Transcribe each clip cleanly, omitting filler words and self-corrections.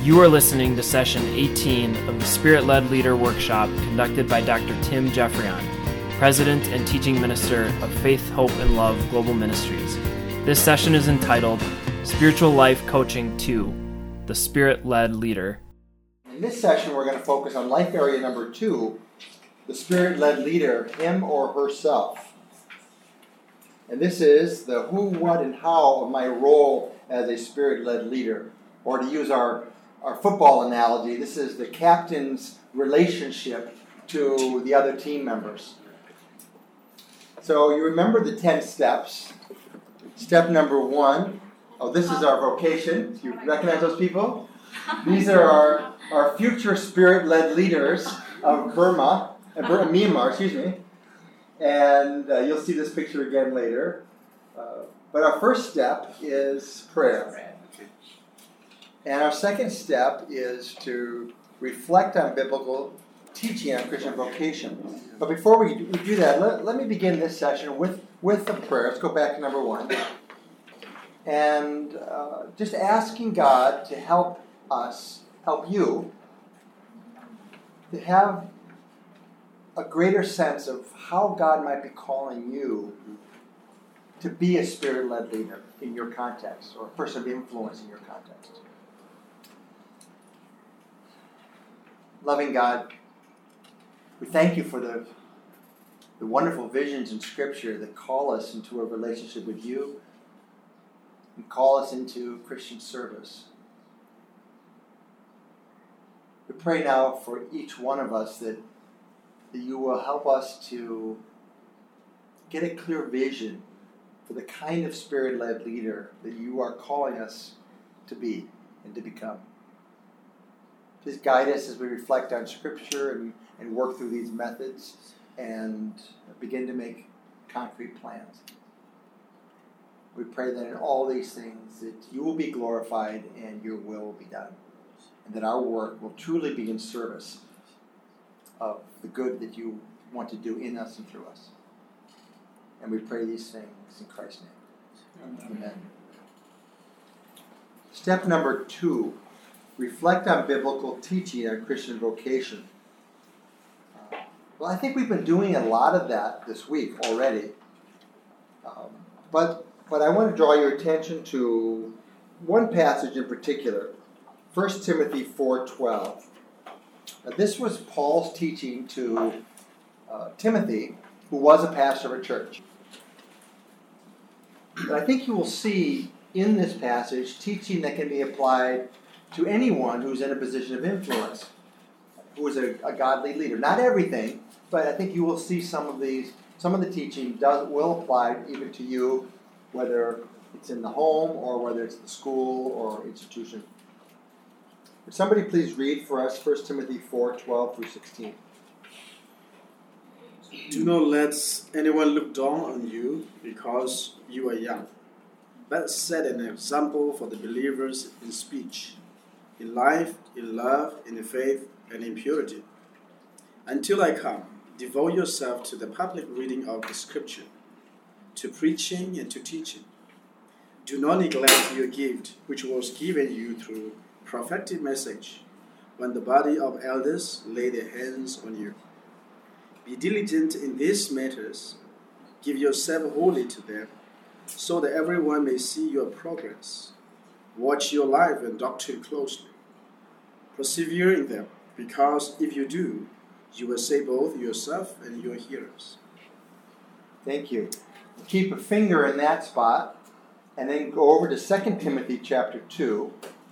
You are listening to session 18 of the Spirit-Led Leader Workshop conducted by Dr. Tim Jeffrion, President and Teaching Minister of Faith, Hope, and Love Global Ministries. This session is entitled Spiritual Life Coaching 2, The Spirit-Led Leader. In this session, we're going to focus on life area number 2, the Spirit-Led Leader, him or herself. And this is the who, what, and how of my role as a Spirit-Led leader. Or to use our football analogy, this is the captain's relationship to the other team members. So you remember the 10 steps. Step number 1, this is our vocation. You recognize those people? These are our future Spirit-Led leaders of Myanmar, And you'll see this picture again later. But our first step is prayer. And our second step is to reflect on biblical teaching on Christian vocation. But before we do that, let me begin this session with a prayer. Let's go back to number 1. And just asking God to help you, to have a greater sense of how God might be calling you to be a Spirit-Led leader in your context, or a person of influence in your context. Loving God, we thank you for the wonderful visions in Scripture that call us into a relationship with you and call us into Christian service. We pray now for each one of us that you will help us to get a clear vision for the kind of Spirit-Led leader that you are calling us to be and to become. Please guide us as we reflect on Scripture and work through these methods and begin to make concrete plans. We pray that in all these things that you will be glorified and your will will be done, and that our work will truly be in service of the good that you want to do in us and through us. And we pray these things in Christ's name. Amen. Step number 2. Reflect on biblical teaching on Christian vocation. Well, I think we've been doing a lot of that this week already. But I want to draw your attention to one passage in particular, 1 Timothy 4:12. This was Paul's teaching to Timothy, who was a pastor of a church. But I think you will see in this passage teaching that can be applied to anyone who's in a position of influence, who is a godly leader. Not everything, but I think you will see some of the teaching will apply even to you, whether it's in the home or whether it's the school or institution. Would somebody please read for us 1 Timothy 4:12 through 16? Do not let anyone look down on you because you are young, but set an example for the believers in speech, in life, in love, in faith, and in purity. Until I come, devote yourself to the public reading of the Scripture, to preaching and to teaching. Do not neglect your gift, which was given you through prophetic message, when the body of elders lay their hands on you. Be diligent in these matters. Give yourself wholly to them, so that everyone may see your progress. Watch your life and doctrine closely. Persevere in them, because if you do, you will save both yourself and your hearers. Thank you. Keep a finger in that spot, and then go over to 2 Timothy chapter 2.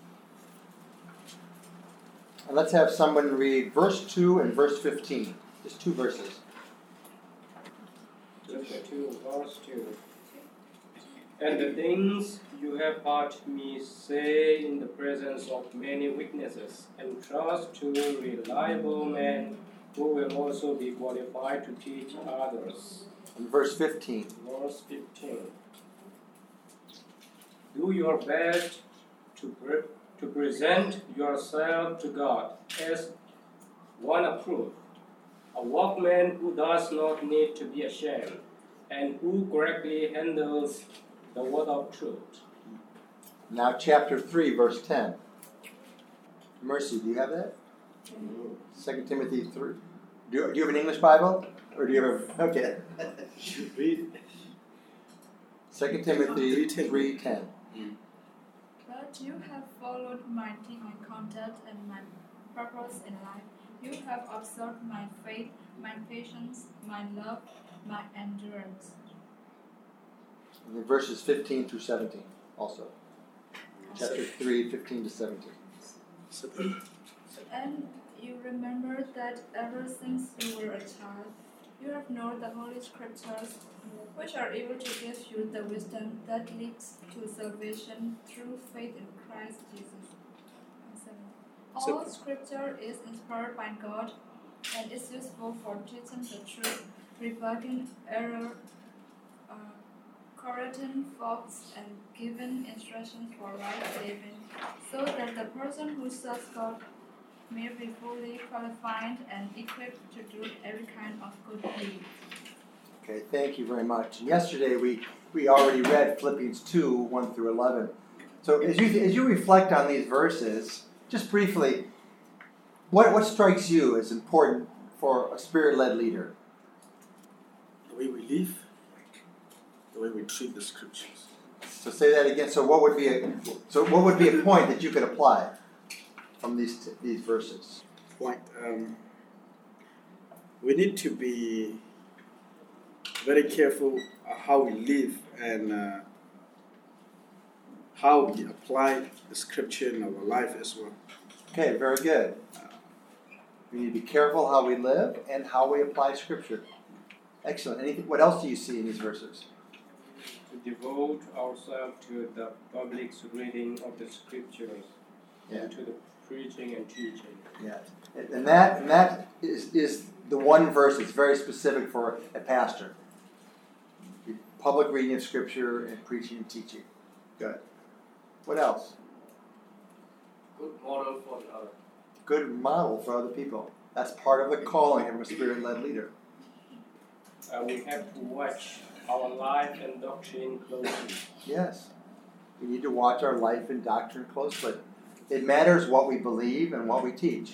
And let's have someone read verse 2 and verse 15. Just 2 verses. Chapter 2, verse 2. And the things you have heard me say in the presence of many witnesses, entrust to reliable men who will also be qualified to teach others. And verse 15. Verse 15. Do your best to present yourself to God as one approved, a workman who does not need to be ashamed, and who correctly handles the word of truth. Now chapter 3, verse 10. Mercy, do you have that? 2 Timothy 3. Do you have an English Bible? Or do you have a... Okay. You read. 2 Timothy 3:10. But you have followed my conduct and my purpose in life. You have observed my faith, my patience, my love, my endurance. And then verses 15 through 17 also. Chapter 3, 15 to 17. And you remember that ever since you were a child, you have known the Holy Scriptures, which are able to give you the wisdom that leads to salvation through faith in Christ Jesus. All Scripture is inspired by God and is useful for teaching the truth, rebuking error, correcting faults, and giving instructions for right living, so that the person who serves God may be fully qualified and equipped to do every kind of good deed. Okay, thank you very much. And yesterday we already read Philippians 2, 1 through 11. So as you reflect on these verses, just briefly, what strikes you as important for a Spirit-led leader? The way we live, the way we treat the Scriptures. So say that again. So what would be a point that you could apply from these verses? Point. We need to be very careful how we live and how we apply the Scripture in our life as well. Okay, very good. We need to be careful how we live and how we apply Scripture. Excellent. What else do you see in these verses? To devote ourselves to the public reading of the Scriptures and to the preaching and teaching. Yeah, and that is the one verse that's very specific for a pastor. The public reading of Scripture and preaching and teaching. Good. What else? Good model for others. Good model for other people. That's part of the calling of a Spirit-led leader. We have to watch our life and doctrine closely. Yes. We need to watch our life and doctrine closely. It matters what we believe and what we teach.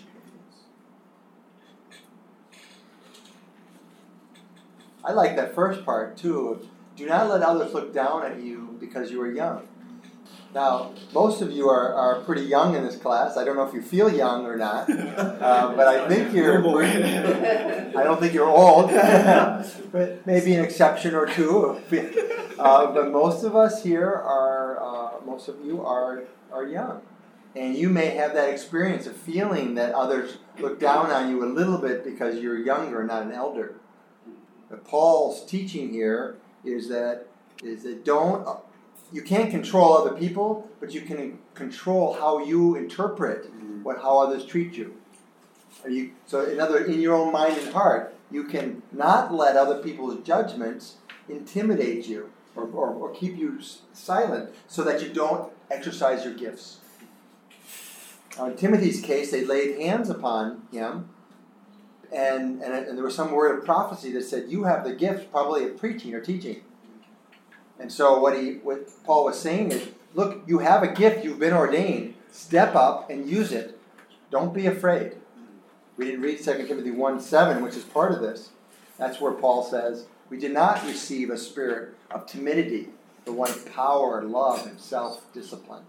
I like that first part, too, of do not let others look down at you because you are young. Now, most of you are pretty young in this class. I don't know if you feel young or not, but I think you're... I don't think you're old, but maybe an exception or two. But most of us here most of you are young. And you may have that experience of feeling that others look down on you a little bit because you're younger, not an elder. But Paul's teaching here is that you can't control other people, but you can control how you interpret how others treat you. So in your own mind and heart, you can not let other people's judgments intimidate you or keep you silent so that you don't exercise your gifts. Now, in Timothy's case, they laid hands upon him, and there was some word of prophecy that said, you have the gift probably of preaching or teaching. And so what Paul was saying is, look, you have a gift, you've been ordained. Step up and use it. Don't be afraid. We didn't read 2 Timothy 1:7, which is part of this. That's where Paul says, we did not receive a spirit of timidity, but one of power, love, and self-discipline.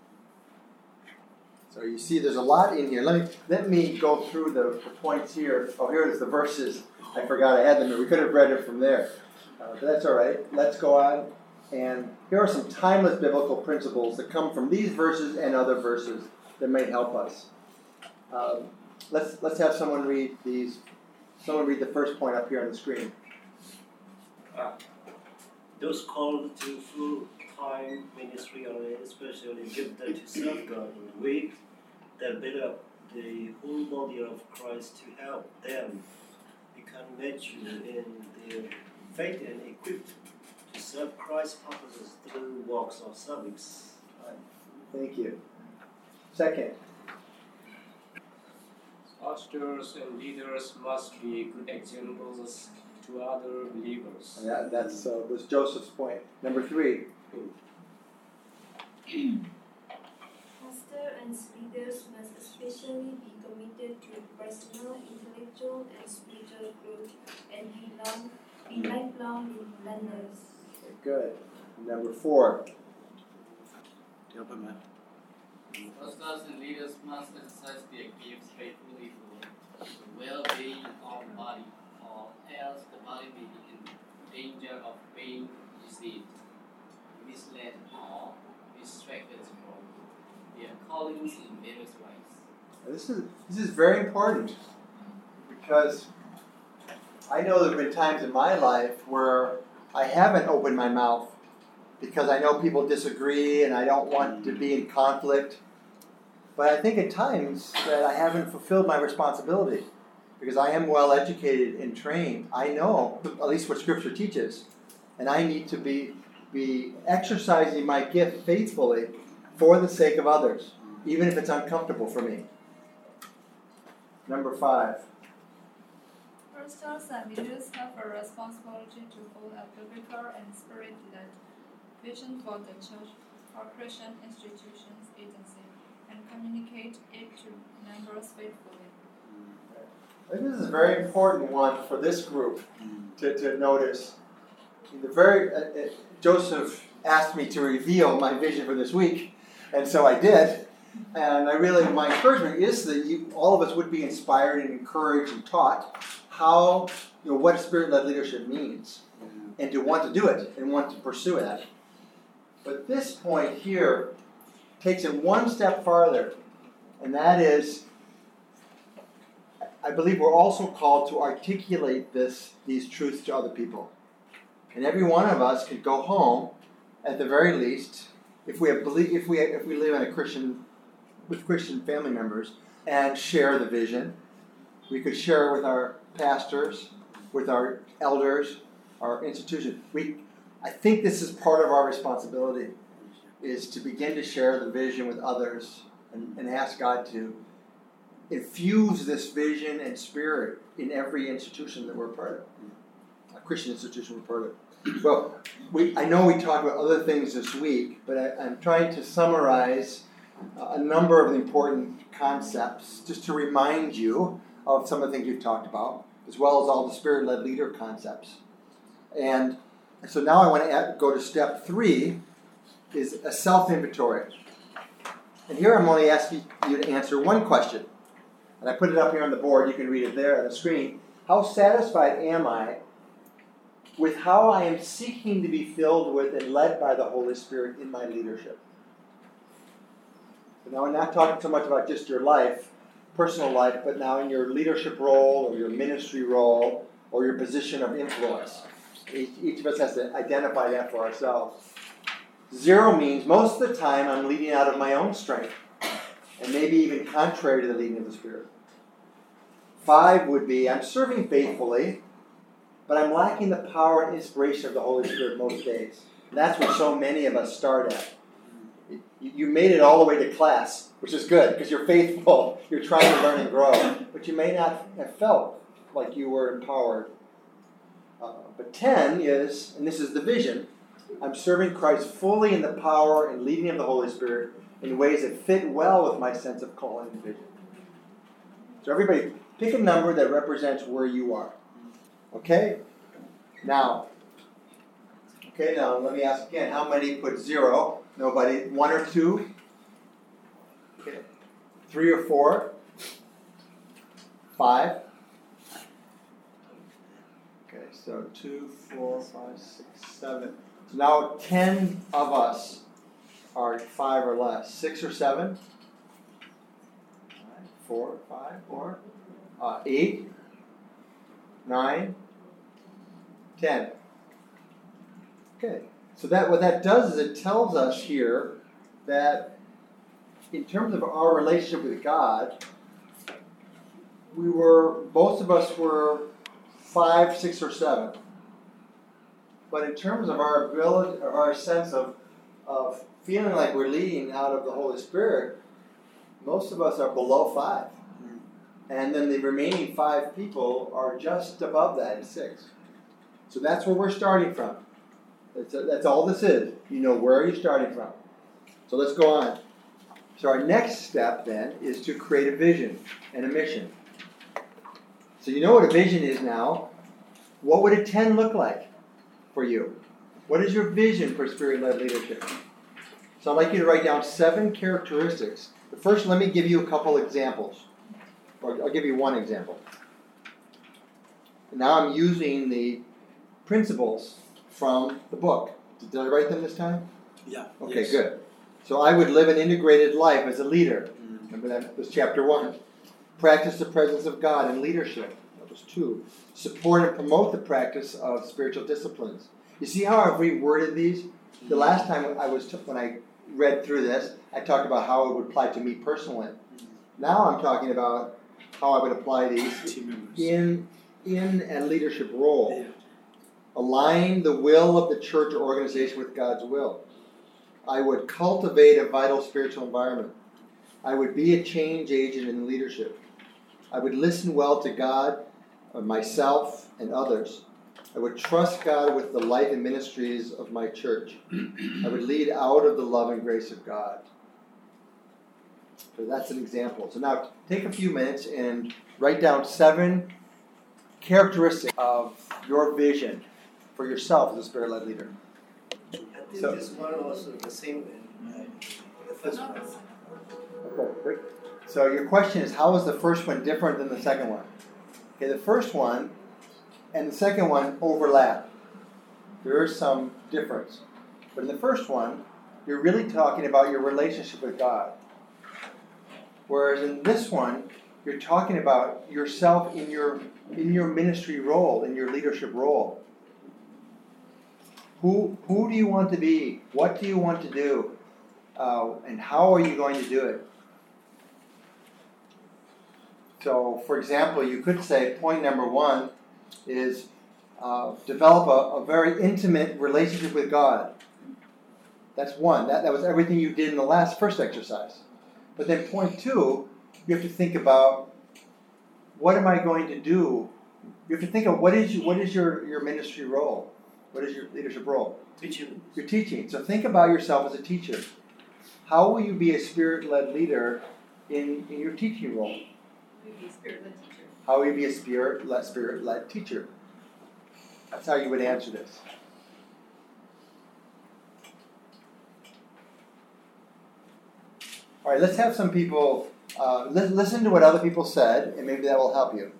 So you see there's a lot in here. Let me go through the points here. Oh, here is the verses. I forgot I had them here. We could have read it from there. But that's all right. Let's go on. And here are some timeless biblical principles that come from these verses and other verses that might help us. Let's have someone read these. Someone read the first point up here on the screen. Those called to full-time ministry are especially gifted to serve God in a way that build up the whole body of Christ to help them become mature in their faith and equipped to serve Christ's purposes through works of service. Thank you. Second. Pastors and leaders must be good examples to other believers. And that was Joseph's point. Number 3. Pastors and leaders must contribute to personal, intellectual, and spiritual growth and be lifelong learners. Okay, good. Number 4. Pastors and leaders must exercise their gifts faithfully for the well-being of the body, or else the body may be in danger of being deceived, misled, or distracted from their callings in various ways. This is very important, because I know there have been times in my life where I haven't opened my mouth because I know people disagree and I don't want to be in conflict. But I think at times that I haven't fulfilled my responsibility, because I am well educated and trained. I know at least what Scripture teaches, and I need to be exercising my gift faithfully for the sake of others, even if it's uncomfortable for me. Number 5. Pastors and leaders have a responsibility to hold a biblical and spirit-led vision for the church or Christian institutions agency and communicate it to members faithfully. I think this is a very important one for this group to notice. Joseph asked me to reveal my vision for this week, and so I did. And my encouragement is that all of us would be inspired and encouraged and taught how, what spirit-led leadership means, and to want to do it and want to pursue that. But this point here takes it one step farther, and that is, I believe we're also called to articulate these truths to other people. And every one of us could go home, at the very least, if we live in a Christian with Christian family members, and share the vision. We could share it with our pastors, with our elders, our institution. I think this is part of our responsibility, is to begin to share the vision with others and ask God to infuse this vision and spirit in every institution that we're part of, a Christian institution we're part of. Well, I know we talked about other things this week, but I'm trying to summarize a number of the important concepts just to remind you of some of the things we've talked about, as well as all the spirit-led leader concepts. And so now I want to go to step 3, is a self-inventory. And here I'm only asking you to answer one question. And I put it up here on the board. You can read it there on the screen. How satisfied am I with how I am seeking to be filled with and led by the Holy Spirit in my leadership? So now we're not talking so much about just your life, personal life, but now in your leadership role or your ministry role or your position of influence. Each of us has to identify that for ourselves. 0 means most of the time I'm leading out of my own strength, and maybe even contrary to the leading of the Spirit. 5 would be I'm serving faithfully, but I'm lacking the power and inspiration of the Holy Spirit most days. And that's what so many of us start at. You made it all the way to class, which is good, because you're faithful. You're trying to learn and grow. But you may not have felt like you were empowered. But 10 is, and this is the vision, I'm serving Christ fully in the power and leading of the Holy Spirit in ways that fit well with my sense of calling and vision. So everybody, pick a number that represents where you are. Okay? Now, let me ask again. How many put 0? Nobody. 1 or 2? Okay. 3 or 4? 5? Okay, so 2, 4, 5, 6, 7. So now 10 of us are 5 or less. 6 or 7? 4, 5, 4. 8, 9, 10. Okay. So what that does is it tells us here that in terms of our relationship with God, most of us were 5, 6, or 7. But in terms of our ability, or our sense of feeling like we're leading out of the Holy Spirit, most of us are below 5. And then the remaining 5 people are just above that at 6. So that's where we're starting from. That's all this is. You know where you're starting from. So let's go on. So our next step then is to create a vision and a mission. So you know what a vision is now. What would a 10 look like for you? What is your vision for Spirit-led leadership? So I'd like you to write down 7 characteristics. But first, let me give you a couple examples. Or I'll give you one example. Now I'm using the principles from the book. Did I write them this time? Yeah. Okay, yes. good. So I would live an integrated life as a leader. Remember that was chapter 1. Practice the presence of God in leadership. That was 2. Support and promote the practice of spiritual disciplines. You see how I've reworded these? The last time when I read through this, I talked about how it would apply to me personally. Now I'm talking about how I would apply these in a leadership role. Yeah. Align the will of the church or organization with God's will. I would cultivate a vital spiritual environment. I would be a change agent in leadership. I would listen well to God, myself, and others. I would trust God with the life and ministries of my church. I would lead out of the love and grace of God. So that's an example. So now take a few minutes and write down 7 characteristics of your vision for yourself as a Spirit-led leader. I think this one also the same the first one. Okay, great. So your question is, how is the first one different than the second one? Okay, the first one and the second one overlap. There is some difference. But in the first one, you're really talking about your relationship with God. Whereas in this one, you're talking about yourself in your ministry role, in your leadership role. Who do you want to be? What do you want to do? And how are you going to do it? So, for example, you could say point number 1 is develop a very intimate relationship with God. That's 1. That was everything you did in the first exercise. But then point 2, you have to think about, what am I going to do? You have to think of what is your ministry role? What is your leadership role? Teaching. You're teaching. So think about yourself as a teacher. How will you be a Spirit-led leader in your teaching role? Will you be a Spirit-led teacher? How will you be a Spirit-led teacher? That's how you would answer this. All right, let's have some people listen to what other people said, and maybe that will help you.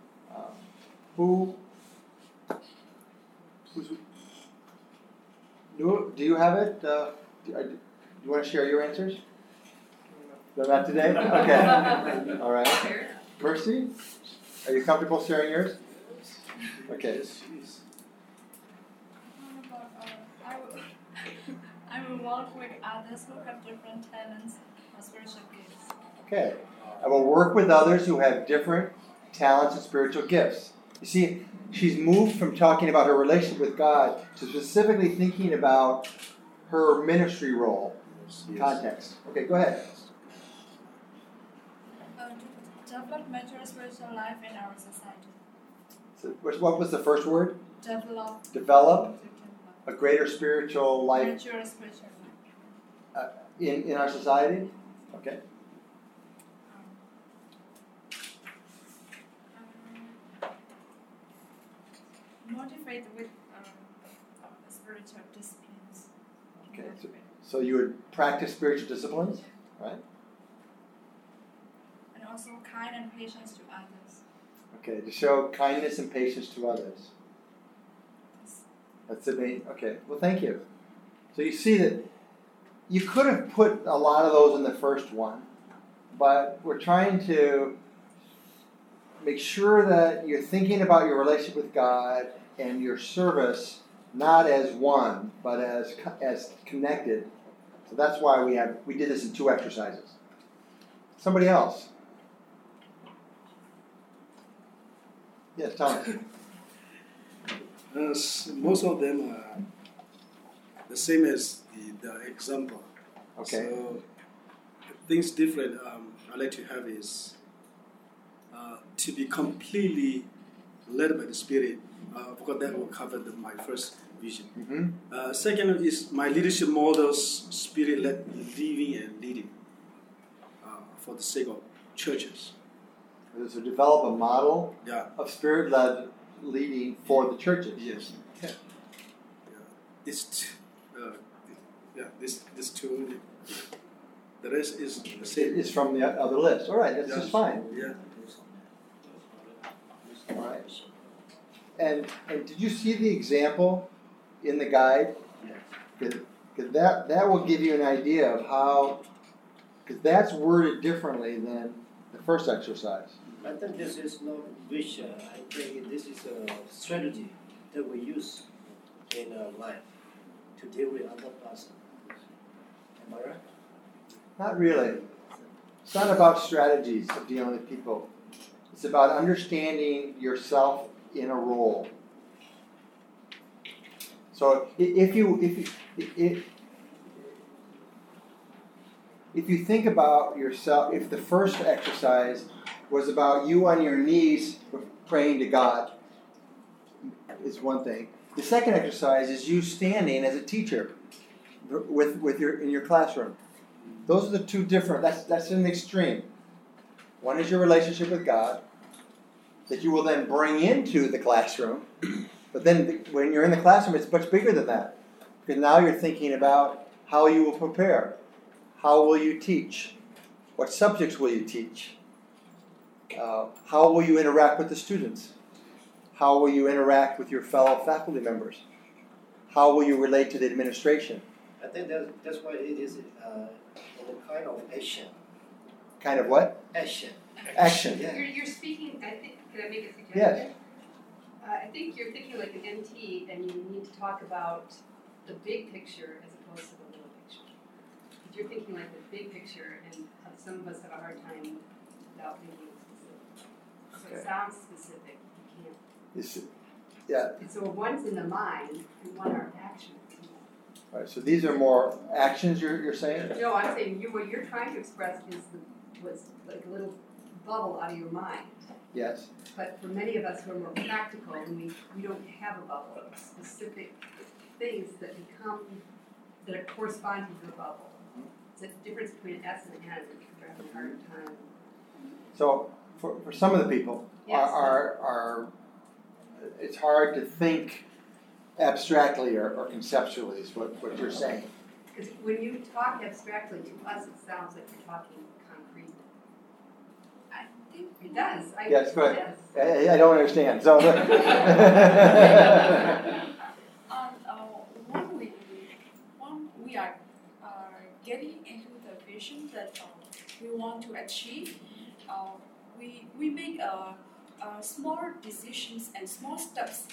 Do you have it? Do you want to share your answers? No, not today? Okay. All right. Mercy, are you comfortable sharing yours? Okay. I will work with others who have different talents or spiritual gifts. Okay. I will work with others who have different talents and spiritual gifts. You see, she's moved from talking about her relationship with God to specifically thinking about her ministry role context. Okay, go ahead. Develop mature spiritual life in our society. So what was the first word? Develop a greater spiritual life mature spiritual life. in our society? Okay. Motivate with spiritual disciplines. Okay. So you would practice spiritual disciplines, right? And also kind and patience to others. Okay, to show kindness and patience to others. That's the main. Okay, well, thank you. So you see that you could have put a lot of those in the first one, but we're trying to make sure that you're thinking about your relationship with God and your service not as one, but as connected. So that's why we did this in 2 exercises. Somebody else? Yes, Tom. Most of them are the same as the example. Okay. So things different I like to have is to be completely led by the Spirit, because that will cover my first vision. Mm-hmm. Second is my leadership models, Spirit-led living and leading. for the sake of churches. Is to develop a model Yeah. of spirit-led leading for the churches. Yes. Yeah. This two. The rest is the same. It's from the other list. All right, that's Yes. just fine. Yeah. All right. And did you see the example in the guide? Because that will give you an idea of how, because that's worded differently than the first exercise. I think this is not vision. I think this is a strategy that we use in our life to deal with other person. Am I right? Not really. It's not about strategies of dealing with people. It's about understanding yourself in a role. So if you think about yourself, if the first exercise was about you on your knees praying to God, is one thing. The second exercise is you standing as a teacher in your classroom. Those are the two different. That's an extreme. One is your relationship with God that you will then bring into the classroom. But then when you're in the classroom, it's much bigger than that. Because now you're thinking about how you will prepare. How will you teach? What subjects will you teach? How will you interact with the students? How will you interact with your fellow faculty members? How will you relate to the administration? I think that's why it is a kind of action. Kind of what? Action. Action. Yeah. You're speaking, I think, can I make a suggestion? Yes. I think you're thinking like an MT and you need to talk about the big picture as opposed to the little picture. Because you're thinking like the big picture and some of us have a hard time without thinking specific. So Okay. it sounds specific, you can't. Yeah. And so one's in the mind and one are actions. All right. So these are more actions you're saying? No, I'm saying what you're trying to express is was like a little bubble out of your mind. Yes. But for many of us who are more practical, and we don't have a bubble, specific things that are corresponding to the bubble. It's a difference between an S and an N, and we're having a hard time. So for some of the people, Yes. are it's hard to think abstractly or conceptually is what you're saying. Because when you talk abstractly to us, it sounds like you're talking concrete. I think it does. Yes, go ahead. It does. I don't understand. So when we are getting into the vision that we want to achieve, we make small decisions and small steps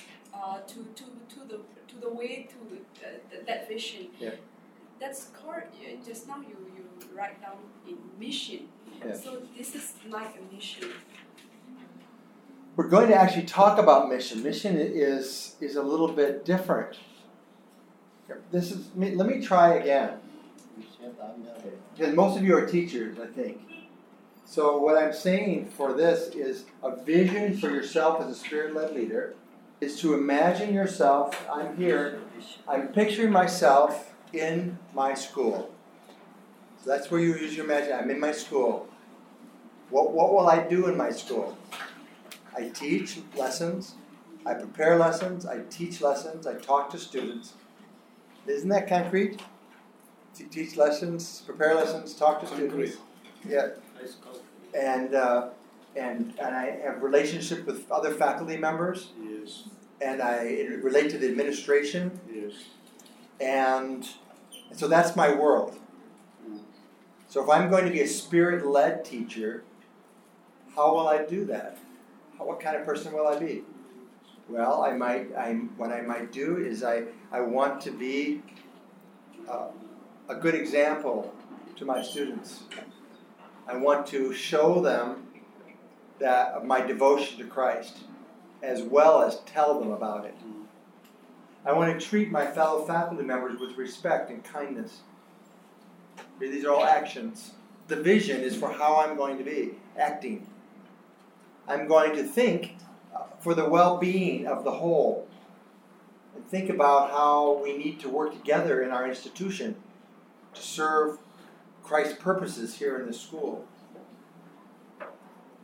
to the way to that vision. Yeah. That's called just now you write down in mission. Yeah. So this is like a mission. we're going to actually talk about mission. Mission is a little bit different. Let me try again. Because most of you are teachers, I think. So what I'm saying for this is a vision for yourself as a spirit-led leader is to imagine yourself, I'm here, I'm picturing myself in my school. So that's where you use your imagination. I'm in my school. What will I do in my school? I teach lessons, I prepare lessons, I teach lessons, I talk to students. Isn't that concrete? To teach lessons, prepare lessons, talk to students. Yeah. And I have relationship with other faculty members. Yes. And I relate to the administration. Yes. And so that's my world. So if I'm going to be a spirit-led teacher, how will I do that? What kind of person will I be? Well, what I might do is I want to be a good example to my students. I want to show them that of my devotion to Christ, as well as tell them about it. I want to treat my fellow faculty members with respect and kindness. These are all actions. The vision is for how I'm going to be acting. I'm going to think for the well-being of the whole, and think about how we need to work together in our institution to serve Christ's purposes here in the school.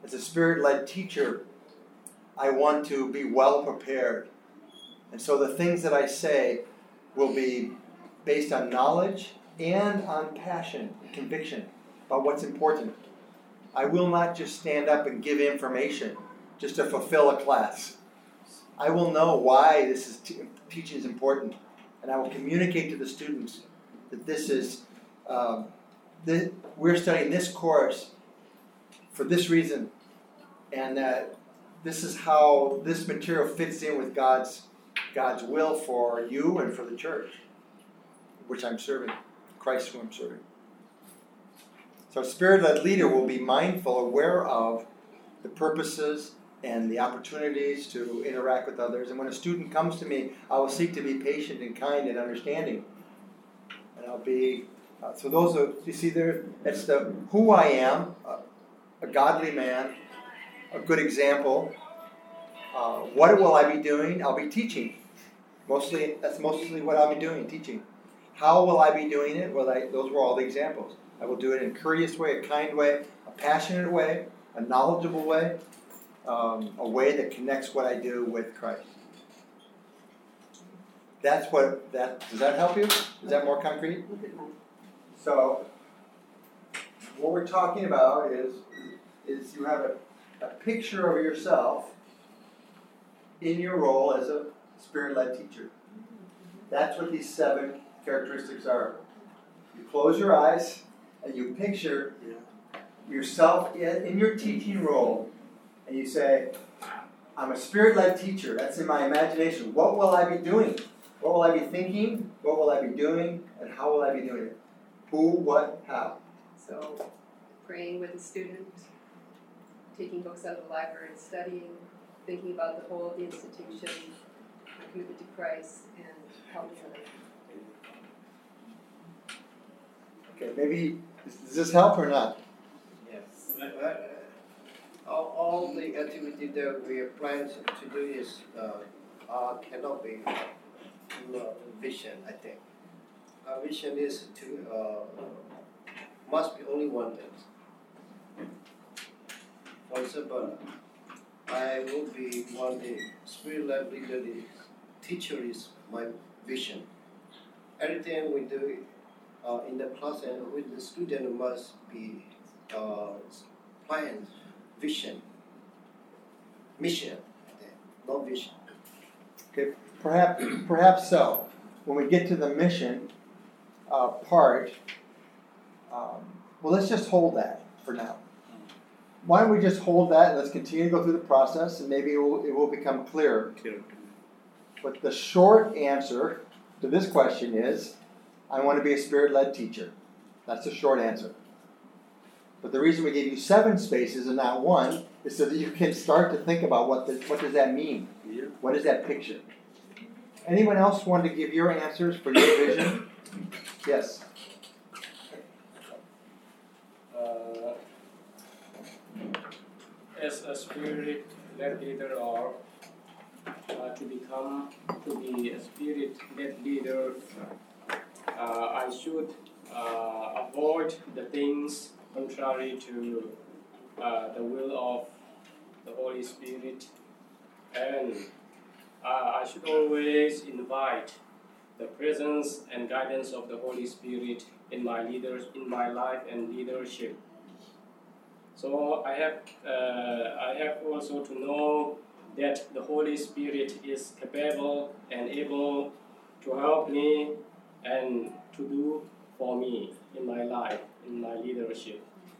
As a Spirit-led teacher, I want to be well prepared. And so the things that I say will be based on knowledge and on passion, conviction about what's important. I will not just stand up and give information just to fulfill a class. I will know why this teaching is important, and I will communicate to the students that this is we're studying this course for this reason, and that this is how this material fits in with God's will for you and for the church, which I'm serving, Christ who I'm serving. So a Spirit-led leader will be mindful, aware of the purposes and the opportunities to interact with others. And when a student comes to me, I will seek to be patient and kind and understanding. And I'll be, so those are, you see there, it's the who I am, a godly man, a good example. What will I be doing? I'll be teaching. That's mostly what I'll be doing, teaching. How will I be doing it? Well, those were all the examples. I will do it in a courteous way, a kind way, a passionate way, a knowledgeable way, a way that connects what I do with Christ. Does that help you? Is that more concrete? So, what we're talking about is you have a picture of yourself in your role as a Spirit-led teacher. That's what these 7 characteristics are. You close your eyes and you picture yourself in your teaching role, and you say, I'm a Spirit-led teacher. That's in my imagination. What will I be doing? What will I be thinking? What will I be doing? And how will I be doing it? Who, what, how? So, praying with the student, taking books out of the library and studying, thinking about the whole of the institution, my commitment to Christ, and helping others. Okay, maybe, does this help or not? Yes. All the activity that we are planning to do is cannot be vision, I think. Our vision is to must be only one thing. For example, I will be one day Spirit-led leader. Teacher is my vision. Everything we do in the class and with the student must be plan, vision, mission, not vision. Okay, perhaps so. When we get to the mission part, well, let's just hold that for now. Why don't we just hold that and let's continue to go through the process, and maybe it will become clearer. But the short answer to this question is, I want to be a Spirit-led teacher. That's the short answer. But the reason we gave you 7 spaces and not 1 is so that you can start to think about what does that mean? What is that picture? Anyone else want to give your answers for your vision? Yes. As a Spirit-led leader, or to be a Spirit-led leader, I should avoid the things contrary to the will of the Holy Spirit, and I should always invite the presence and guidance of the Holy Spirit in my life and leadership. So I have also to know that the Holy Spirit is capable and able to help me and to do for me in my life, in my leadership.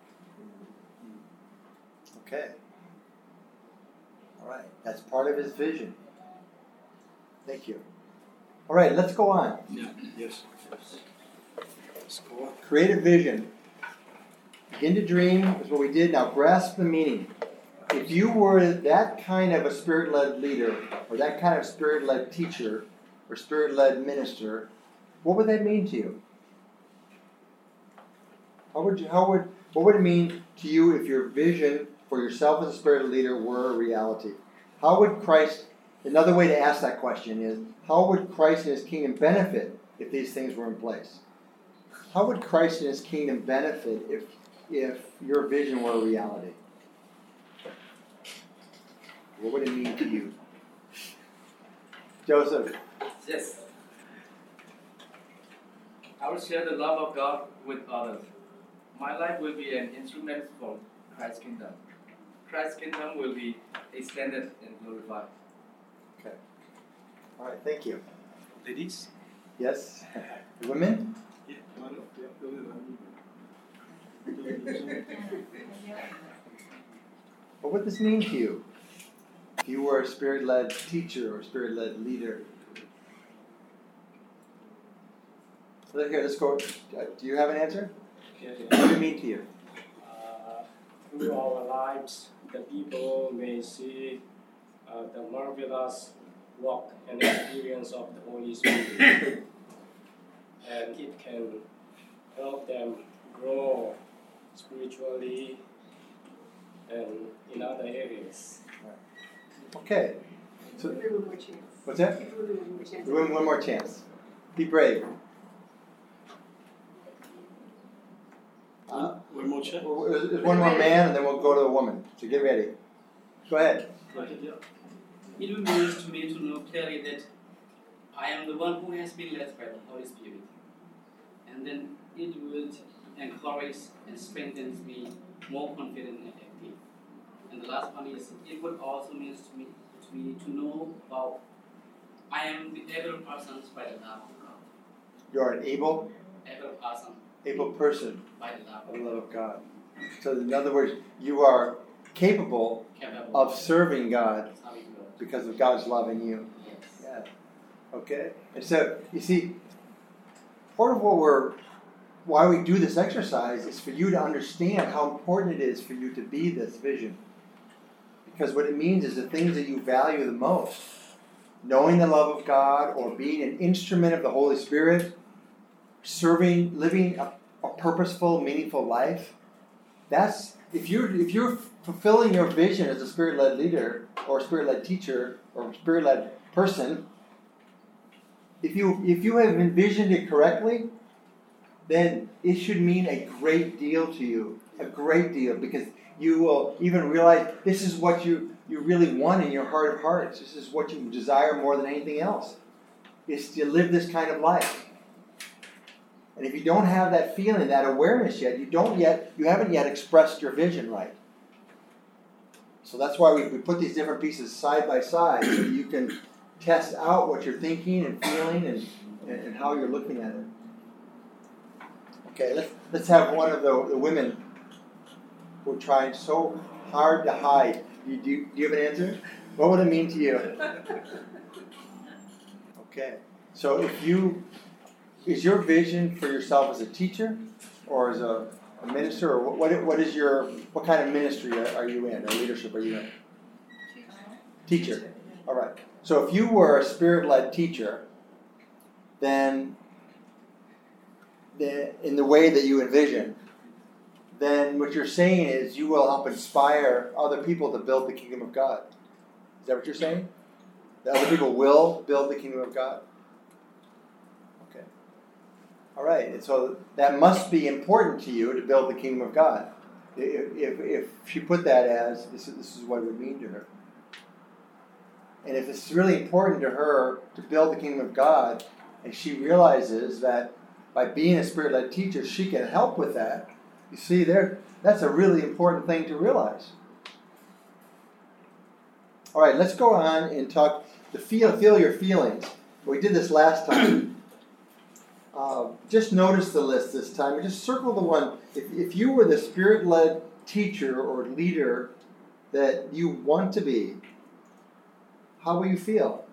Okay. All right. That's part of his vision. Thank you. All right, let's go on. Yeah. Yes. Let's go on. Create a vision. Begin to dream is what we did. Now grasp the meaning. If you were that kind of a Spirit-led leader, or that kind of Spirit-led teacher, or Spirit-led minister, what would that mean to you? What would it mean to you if your vision for yourself as a Spirit-led leader were a reality? How would Christ, another way to ask that question is, how would Christ and his kingdom benefit if these things were in place? How would Christ and his kingdom benefit if your vision were a reality? What would it mean to you? Joseph. Yes. I will share the love of God with others. My life will be an instrument for Christ's kingdom. Christ's kingdom will be extended and glorified. Okay. All right, thank you. Ladies? Yes? The women? What would this mean to you? If you were a Spirit-led teacher or Spirit-led leader? So here, let's go. Do you have an answer? What does it mean to you? Through our lives, the people may see the marvelous work and experience of the Holy Spirit, and it can help them grow spiritually and in other areas. Okay. So, Give everyone one more chance. what's that? Give everyone one more chance. Give him one more chance. Be brave. One more chance? There's one more man, and then we'll go to the woman. So get ready. Go ahead. It will mean to me to know clearly that I am the one who has been led by the Holy Spirit. And then it will encourage and strengthen me more confident and active. And the last one is, it would also mean to me to know about I am the able person by the love of God. You're an able person By the love by the love of God. So in other words, you are capable of serving God because of God's love in you. Yes. Yeah. Okay? And so, you see, part of why we do this exercise is for you to understand how important it is for you to be this vision. Because what it means is the things that you value the most, knowing the love of God or being an instrument of the Holy Spirit, serving, living a purposeful, meaningful life, that's, if you're fulfilling your vision as a Spirit-led leader or a Spirit-led teacher or a Spirit-led person, if you have envisioned it correctly, then it should mean a great deal to you. A great deal, because you will even realize this is what you really want in your heart of hearts. This is what you desire more than anything else, is to live this kind of life. And if you don't have that feeling, that awareness yet, you haven't yet expressed your vision right. So that's why we put these different pieces side by side, so you can test out what you're thinking and feeling and how you're looking at it. Okay, let's have one of the women who are trying so hard to hide. Do you have an answer? What would it mean to you? Okay, so is your vision for yourself as a teacher or as a minister, or what kind of ministry are you in, or leadership are you in? Teacher. All right. So if you were a Spirit-led teacher, then in the way that you envision, then what you're saying is you will help inspire other people to build the kingdom of God. Is that what you're saying? That other people will build the kingdom of God? Okay. All right. And so that must be important to you to build the kingdom of God. If she put that as, this is what it would mean to her. And if it's really important to her to build the kingdom of God, and she realizes that by being a Spirit-led teacher, she can help with that, you see, that's a really important thing to realize. All right, let's go on and talk, feel your feelings. We did this last time. Just notice the list this time. Just circle the one. If you were the Spirit-led teacher or leader that you want to be, how will you feel?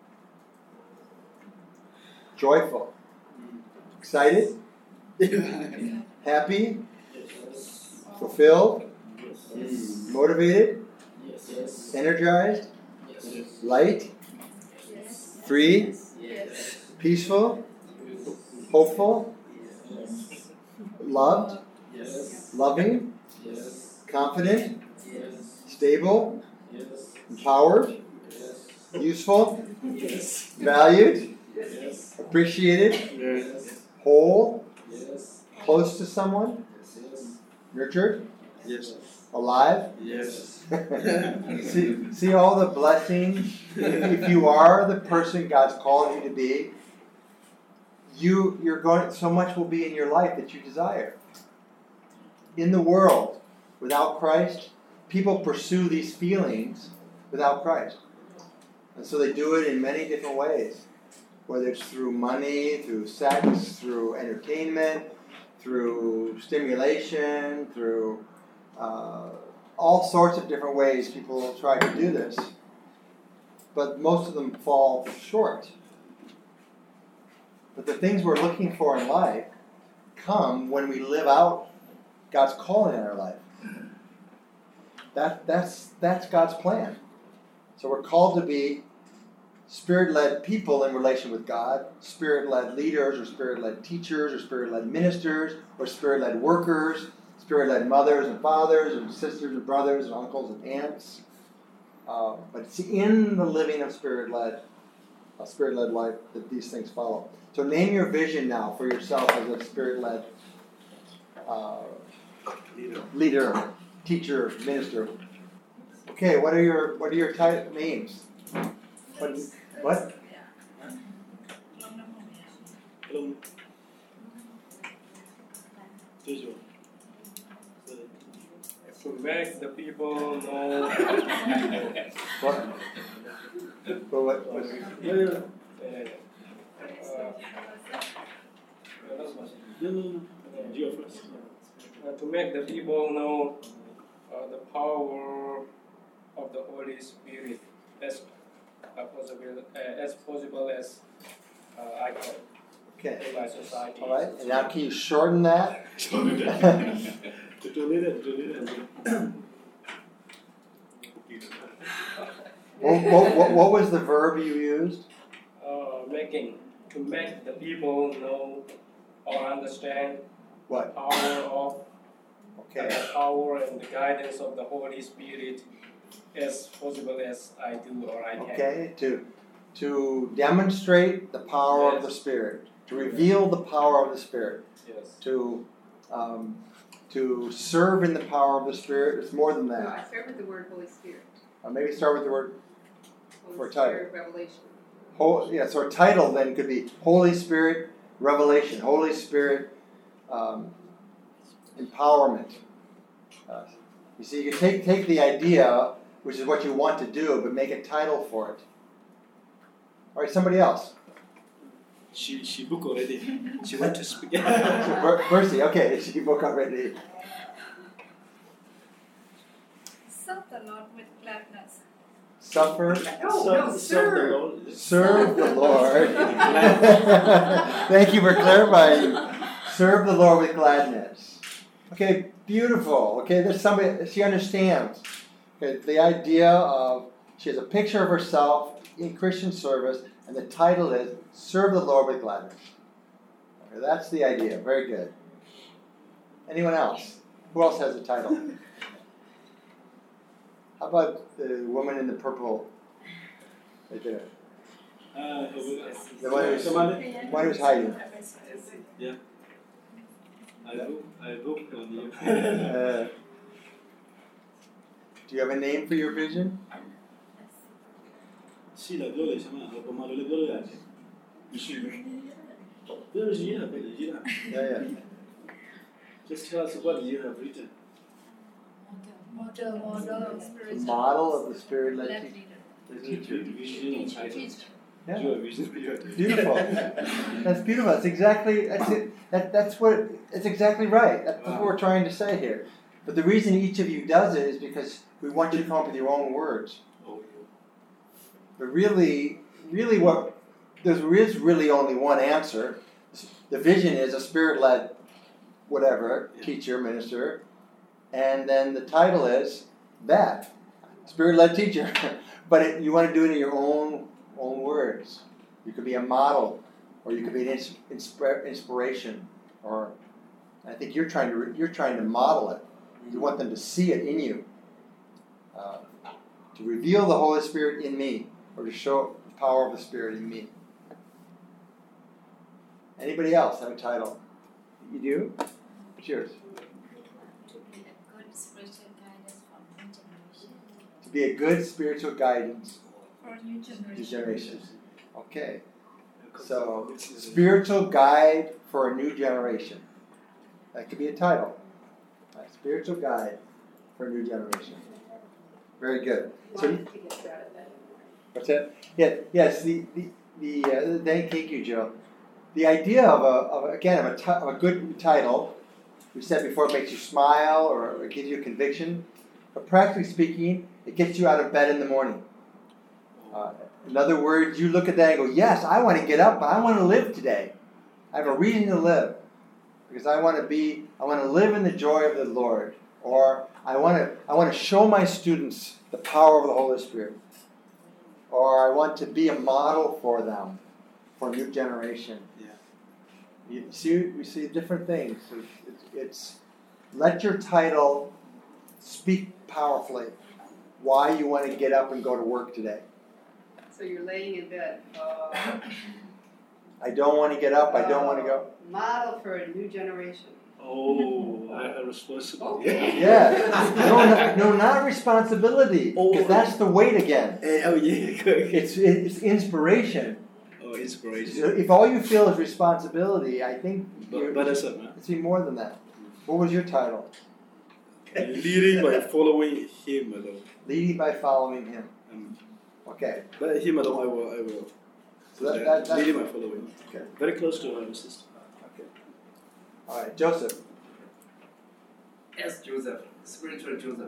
Joyful. Excited? Happy? Fulfilled? Motivated? Energized? Light? Free? Peaceful? Hopeful? Loved? Loving? Confident? Stable? Empowered? Useful? Valued? Appreciated? Whole? Close to someone? Nurtured? Alive? Yes. see all the blessings? If you are the person God's called you to be, you're going. So much will be in your life that you desire. In the world, without Christ, people pursue these feelings without Christ. And so they do it in many different ways. Whether it's through money, through sex, through entertainment, through stimulation, through all sorts of different ways people try to do this. But most of them fall short. But the things we're looking for in life come when we live out God's calling in our life. That's God's plan. So we're called to be Spirit-led people in relation with God, Spirit-led leaders or Spirit-led teachers or Spirit-led ministers or Spirit-led workers, Spirit-led mothers and fathers and sisters and brothers and uncles and aunts. But it's in the living of Spirit-led life that these things follow. So name your vision now for yourself as a Spirit-led leader, teacher, minister. Okay, what are your names? What? To make the people know. To make the people know the power of the Holy Spirit as possible as I can in my society. All right. And now can you shorten that? What was the verb you used? To make the people know or understand what? The power of the power and the guidance of the Holy Spirit as possible as I do or I can. Okay, to demonstrate the power of the Spirit, to reveal the power of the Spirit, to serve in the power of the Spirit. It's more than that. I start with the word Holy Spirit. Maybe start with the word for a title. Revelation. So our title then could be Holy Spirit Revelation, Holy Spirit Empowerment. You see, you can take the idea, which is what you want to do, but make a title for it. All right, somebody else. She booked already. She went to speak. Mercy, okay, she booked already. Serve the Lord with gladness. Suffer. Serve. Serve the Lord. Thank you for clarifying. Serve the Lord with gladness. Okay, beautiful. Okay, there's somebody, she understands. Okay, the idea of, she has a picture of herself in Christian service, and the title is Serve the Lord with Gladness. Okay, that's the idea. Very good. Anyone else? Who else has a title? How about the woman in the purple right there? The one who's hiding. Yeah. I book on you. Do you have a name for your vision? Sí, la gloria se llama, como la gloria. Yeah. Just tell us what you have written. Model of the Spirit-led teacher. Yeah. Beautiful. That's beautiful. That's exactly it's exactly right. That's what we're trying to say here. But the reason each of you does it is because we want you to come up with your own words. But really there is really only one answer. The vision is a Spirit-led teacher, minister, and then the title is that, Spirit-led teacher. But you want to do it in your own words. You could be a model, or you could be an inspiration, or I think you're trying to model it. You want them to see it in you, to reveal the Holy Spirit in me, or to show the power of the Spirit in me. Anybody else have a title? You do? What's yours? To be a good spiritual guide be a good spiritual guidance For new to generation. generations. Okay. So, spiritual guide for a new generation. That could be a title. A spiritual guide for a new generation. Very good. So, what's that? Yeah, yes. Thank you, Joe. The idea of a good title, we said before, it makes you smile or it gives you a conviction. But practically speaking, it gets you out of bed in the morning. In other words, you look at that and go, yes, I want to get up, I want to live today. I have a reason to live. Because I want to live in the joy of the Lord. Or I want to show my students the power of the Holy Spirit. Or I want to be a model for them, for a new generation. Yeah. We see different things. It's let your title speak powerfully why you want to get up and go to work today. So you're laying in bed. I don't want to get up. I don't want to go. Model for a new generation. Oh, I have responsibility. Yeah. No, not responsibility. Because that's the weight again. Oh, yeah. It's inspiration. Oh, inspiration. So if all you feel is responsibility, I think but that's it, man. It's be more than that. What was your title? Leading by following him alone. Leading by following him. Okay. But him alone, I will. So that's leading by following. Okay. Very close to my sister. Okay. All right, Joseph. Yes, Joseph. Spiritual Joseph.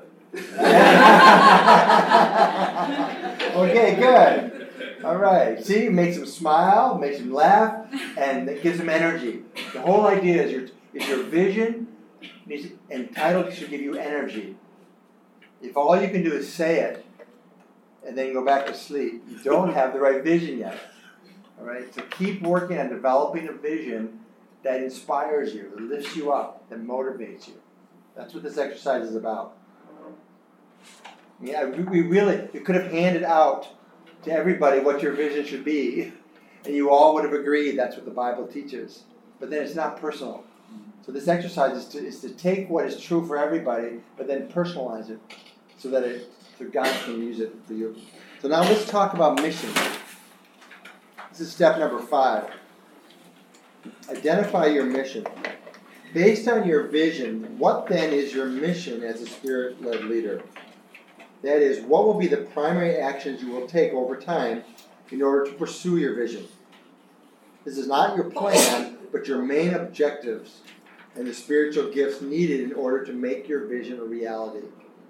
Okay, good. All right. See, makes him smile, makes him laugh, and it gives him energy. The whole idea is your vision and title should give you energy. If all you can do is say it and then go back to sleep, you don't have the right vision yet. All right. So keep working on developing a vision that inspires you, that lifts you up, that motivates you. That's what this exercise is about. Yeah, we could have handed out to everybody what your vision should be, and you all would have agreed that's what the Bible teaches. But then it's not personal. So this exercise is to take what is true for everybody, but then personalize it so that so God can use it for you. So now let's talk about mission. This is step number 5. Identify your mission. Based on your vision, what then is your mission as a Spirit-led leader? That is, what will be the primary actions you will take over time in order to pursue your vision? This is not your plan, but your main objectives and the spiritual gifts needed in order to make your vision a reality.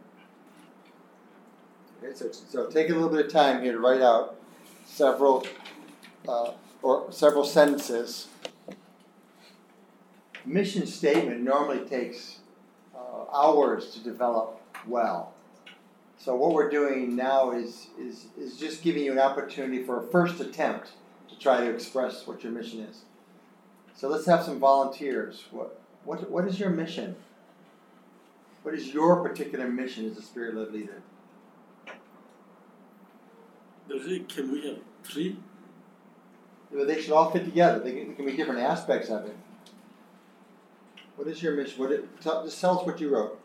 Okay, so take a little bit of time here to write out several sentences. Mission statement normally takes hours to develop well. So what we're doing now is just giving you an opportunity for a first attempt to try to express what your mission is. So let's have some volunteers. What is your mission? What is your particular mission as a Spirit-led leader? Can we have 3? Well, they should all fit together. They can be different aspects of it. What is your mission? Just tell us what you wrote.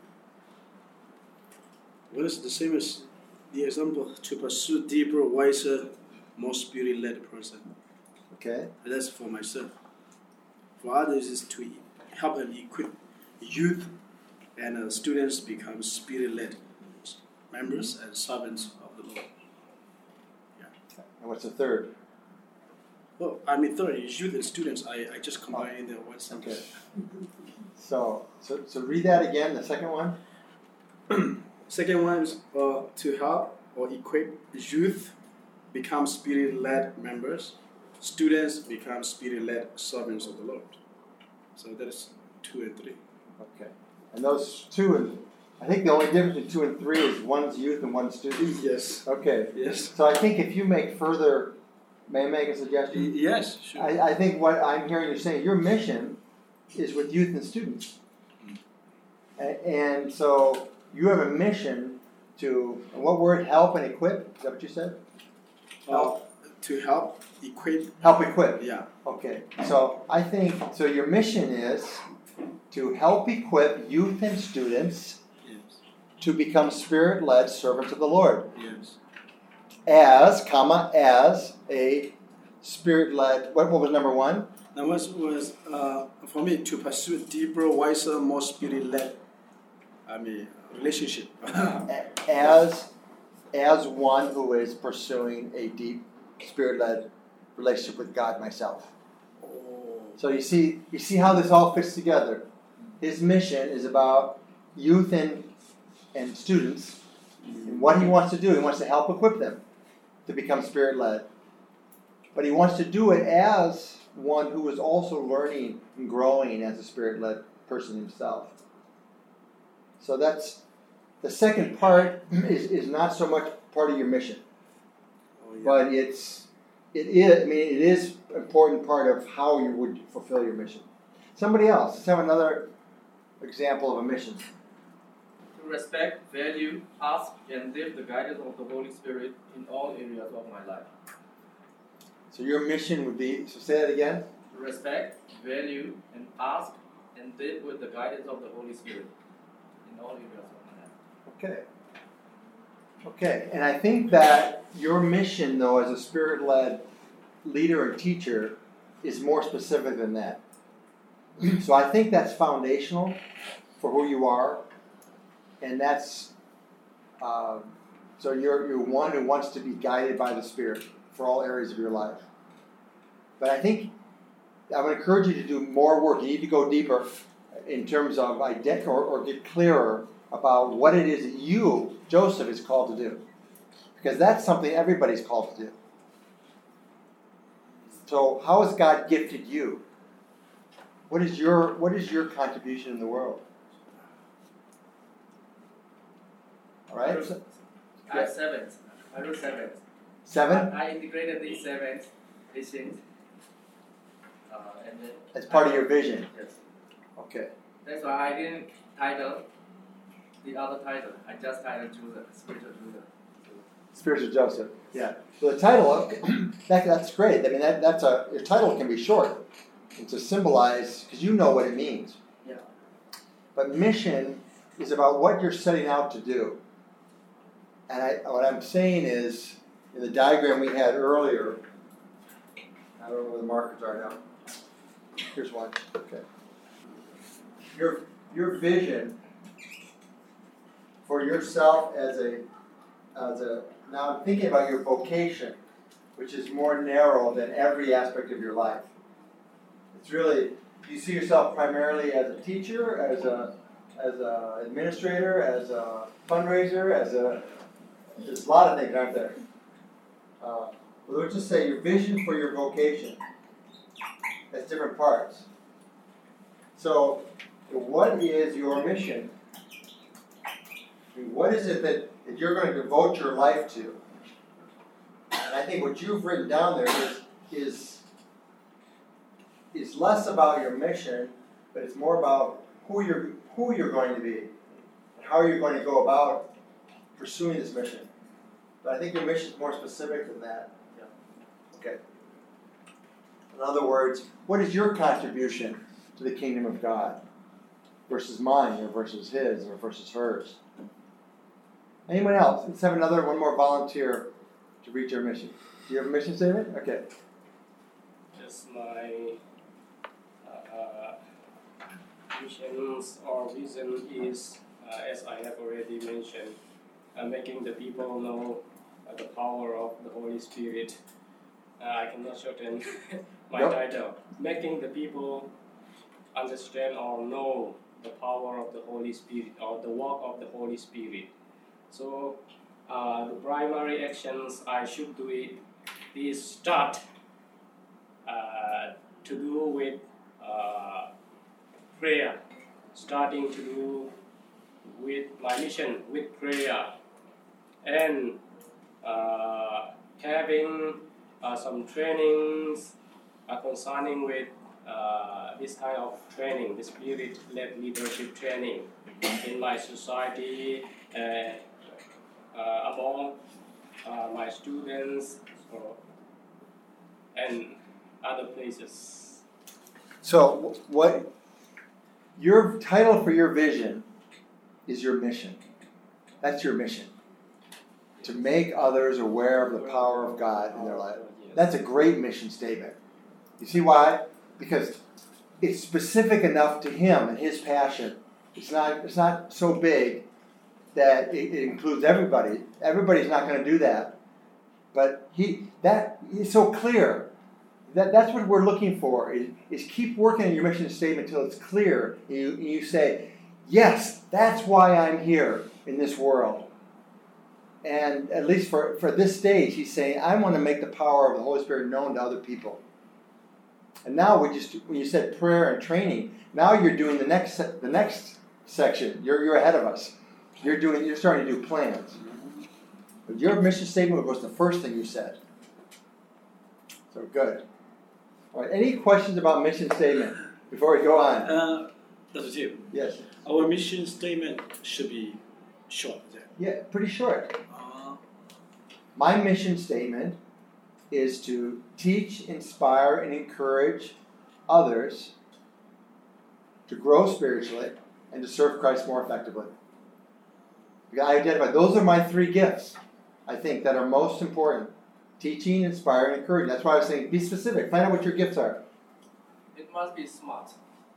Well, it's the same as the example, to pursue deeper, wiser, more spirit-led person. Okay. And that's for myself. For others is to help and equip youth and students become spirit-led members and servants of the Lord. Yeah. And what's the third? Well, third is youth and students. I just combine in the one sentence. Okay. So read that again. The second one. Second one is to help or equip youth become spirit-led members, students become spirit-led servants of the Lord. So that is 2 and 3. Okay. And those 2 I think the only difference between 2 and 3 is one's youth and one's student. Yes. Okay. Yes. So I think if you make further, may I make a suggestion? Yes, sure. I think what I'm hearing you saying, your mission is with youth and students. And so you have a mission to, and what word, help and equip? Is that what you said? To help equip. Help equip. Yeah. Okay. So I think, so your mission is to help equip youth and students to become Spirit-led servants of the Lord. Yes. As a Spirit-led, what was number one? That was for me to pursue deeper, wiser, more Spirit-led, relationship. As one who is pursuing a deep Spirit-led relationship with God myself. So you see how this all fits together. His mission is about youth and students, and what he wants to do. He wants to help equip them to become Spirit-led. But he wants to do it as one who is also learning and growing as a Spirit-led person himself. So that's the second part is not so much part of your mission, but it is an important part of how you would fulfill your mission. Somebody else, let's have another example of a mission. To respect, value, ask, and live the guidance of the Holy Spirit in all areas of my life. So your mission would be, so say that again. To respect, value, and ask, and live with the guidance of the Holy Spirit in all areas of my life. Okay, and I think that your mission, though, as a Spirit-led leader and teacher, is more specific than that. So I think that's foundational for who you are, and that's so you're one who wants to be guided by the Spirit for all areas of your life. But I think I would encourage you to do more work. You need to go deeper in terms of or get clearer about what it is that you, Joseph, is called to do. Because that's something everybody's called to do. So how has God gifted you? What is your contribution in the world? All right? I have seven. I wrote seven. Seven? I integrated these seven visions. And then That's part of your vision. Yes. Okay. That's why I didn't title the other title. I just titled Joseph, Spiritual Joseph. Spiritual Joseph. Yeah. So the title, that's great. I mean, your title can be short. And to symbolize, because you know what it means. Yeah. But mission is about what you're setting out to do. And what I'm saying is, in the diagram we had earlier, I don't know where the markers are now. Here's one. Okay. Your vision for yourself as a now I'm thinking about your vocation, which is more narrow than every aspect of your life. It's really, you see yourself primarily as a teacher, as a administrator, as a fundraiser, there's a lot of things, aren't there? Let's just say your vision for your vocation has different parts. So, what is your mission? I mean, what is it that you're going to devote your life to? And I think what you've written down there is less about your mission, but it's more about who you're going to be, and how you're going to go about pursuing this mission. But I think your mission is more specific than that. Yeah. Okay. In other words, what is your contribution to the kingdom of God versus mine, or versus his, or versus hers? Anyone else? Let's have one more volunteer to reach your mission. Do you have a mission statement? Okay. Just my missions or vision is, as I have already mentioned, making the people know the power of the Holy Spirit. I cannot shorten my title. Making the people understand or know the power of the Holy Spirit or the work of the Holy Spirit. So the primary actions I should do is start to do with prayer, starting to do with my mission with prayer, and having some trainings concerning with this kind of training, the Spirit-led leadership training in my society, among my students, and other places. So what your title for your vision is your mission. That's your mission. To make others aware of the power of God in their life. That's a great mission statement. You see why? Because it's specific enough to him and his passion. It's not so big that it includes everybody. Everybody's not going to do that. But it's so clear. That's what we're looking for, is keep working on your mission statement until it's clear. You say, yes, that's why I'm here in this world. And at least for this stage, he's saying, I want to make the power of the Holy Spirit known to other people. And now when you said prayer and training, now you're doing the next section. You're ahead of us. You're starting to do plans. But your mission statement was the first thing you said. So good. All right. Any questions about mission statement before we go on? Dr. Tim. Yes. Our mission statement should be short. Yeah, pretty short. My mission statement is to teach, inspire, and encourage others to grow spiritually and to serve Christ more effectively. Because I identify those are my 3 gifts, I think, that are most important. Teaching, inspire, and encourage. That's why I was saying be specific. Find out what your gifts are. It must be smart.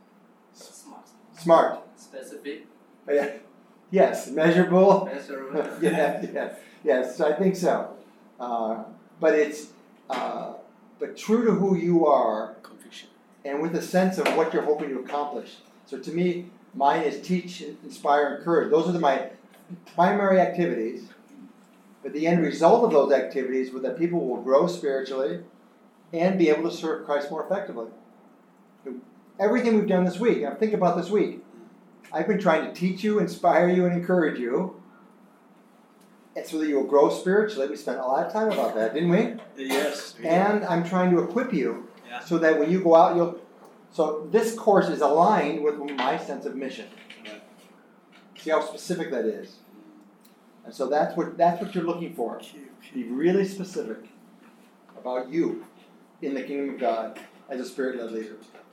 Smart. Specific. Yeah. Yes, measurable. Measurable. Yes, I think so. But it's but true to who you are, and with a sense of what you're hoping to accomplish. So to me, mine is teach, inspire, encourage. Those are my primary activities. But the end result of those activities was that people will grow spiritually and be able to serve Christ more effectively. Everything we've done this week, think about this week. I've been trying to teach you, inspire you, and encourage you, and so that you'll grow spiritually. We spent a lot of time about that, didn't we? Yes. And I'm trying to equip you so that when you go out, you'll... So this course is aligned with my sense of mission. See how specific that is? And so that's what you're looking for. Be really specific about you in the kingdom of God as a Spirit-led leader.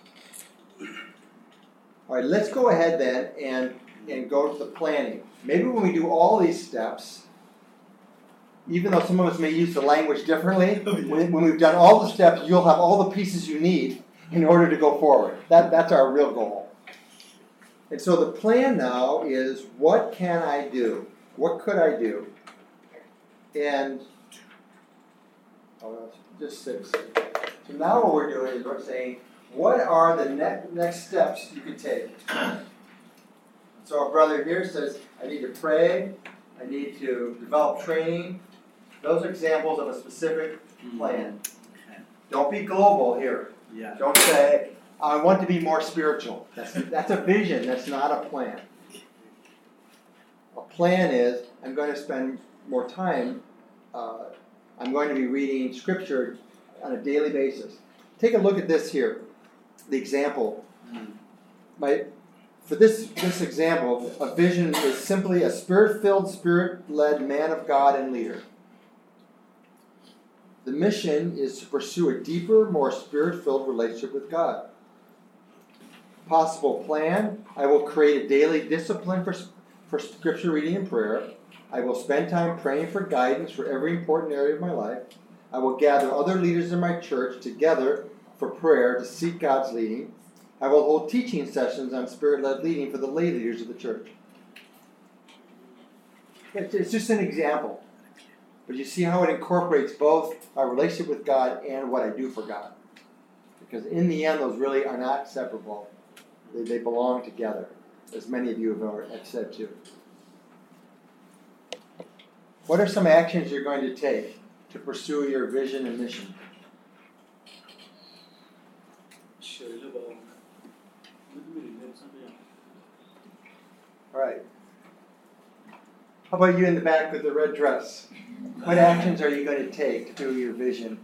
All right, let's go ahead then and go to the planning. Maybe when we do all these steps, even though some of us may use the language differently, when we've done all the steps, you'll have all the pieces you need in order to go forward. That's our real goal. And so the plan now is, what can I do? What could I do? And just 6. So now what we're doing is we're saying, what are the next steps you can take? So our brother here says, I need to pray. I need to develop training. Those are examples of a specific plan. Don't be global here. Yeah. Don't say, I want to be more spiritual. That's a vision. That's not a plan. A plan is, I'm going to spend more time. I'm going to be reading Scripture on a daily basis. Take a look at this here. The example. For this example, a vision is simply a Spirit-filled, Spirit-led man of God and leader. The mission is to pursue a deeper, more Spirit-filled relationship with God. Possible plan, I will create a daily discipline for Scripture reading and prayer. I will spend time praying for guidance for every important area of my life. I will gather other leaders in my church together for prayer to seek God's leading. I will hold teaching sessions on Spirit-led leading for the lay leaders of the church. It's just an example. But you see how it incorporates both our relationship with God and what I do for God. Because in the end, those really are not separable. They belong together, as many of you have said too. What are some actions you're going to take to pursue your vision and mission? All right. How about you in the back with the red dress? What actions are you going to take to do your vision?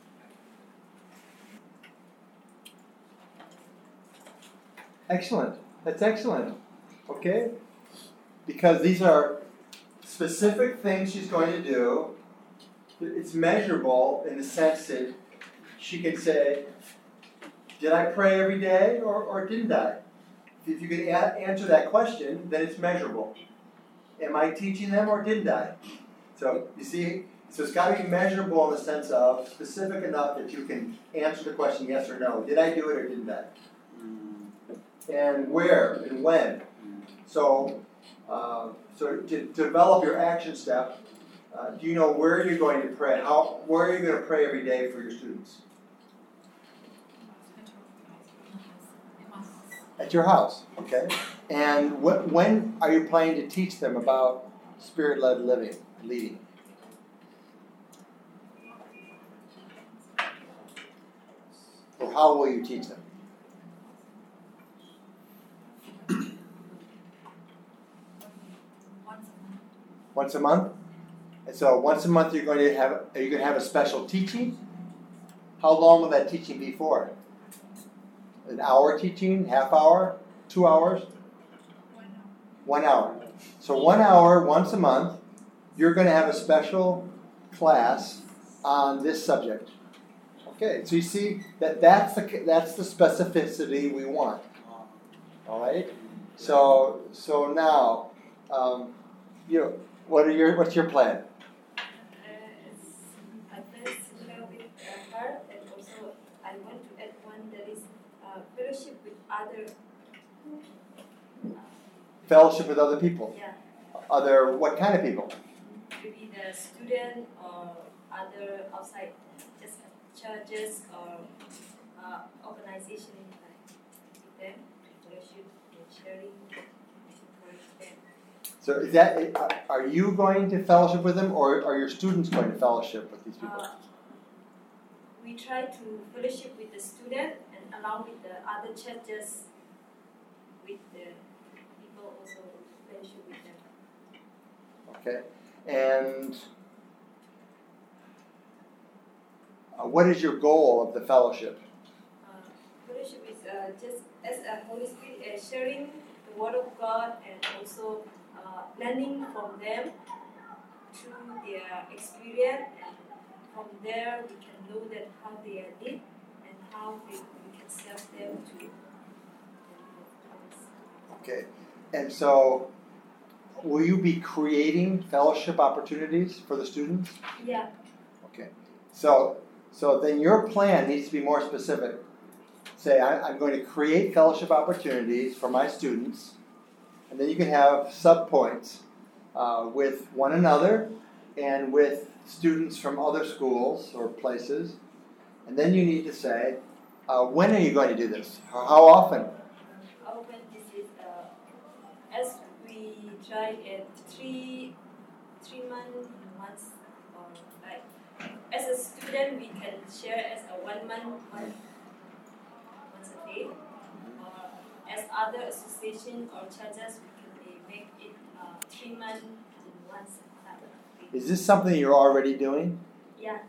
Excellent. That's excellent. Okay? Because these are specific things she's going to do. It's measurable in the sense that she can say, did I pray every day or didn't I? If you can answer that question, then it's measurable. Am I teaching them or didn't I? So you see, so it's got to be measurable in the sense of specific enough that you can answer the question yes or no. Did I do it or didn't I? And where and when. So, so to develop your action step, do you know where you're going to pray? Where are you going to pray every day for your students? At your house, okay. And when are you planning to teach them about Spirit-led leading? Or how will you teach them? Once a month? And so once a month are you going to have a special teaching? How long will that teaching be for? An hour teaching, half hour, 2 hours? 1 hour. So 1 hour, once a month, you're going to have a special class on this subject. Okay, so you see that's the specificity we want. All right. So now, what's your plan? I plan similar with her, and also I want to add one that is fellowship with other. Fellowship with other people. Yeah. Other what kind of people? Maybe the student or other outside, just churches or organization with them, fellowship and sharing, encourage them. So is that are you going to fellowship with them, or are your students going to fellowship with these people? We try to fellowship with the student and along with the other churches, with the people also fellowship with them. Okay, and what is your goal of the fellowship? Fellowship is just as a Holy Spirit sharing the Word of God and also learning from them through their experience, and from there we can know that how they are lived and how we can serve them to. Okay, and so will you be creating fellowship opportunities for the students? Yeah. Okay, so then your plan needs to be more specific. Say, I'm going to create fellowship opportunities for my students, and then you can have subpoints with one another and with students from other schools or places. And then you need to say, when are you going to do this? How often? Often this is as we try at 3 months, like as a student we can share as a 1 month once a day. As other association or churches, we can make it 3 months once a week. Is this something you're already doing? Yeah.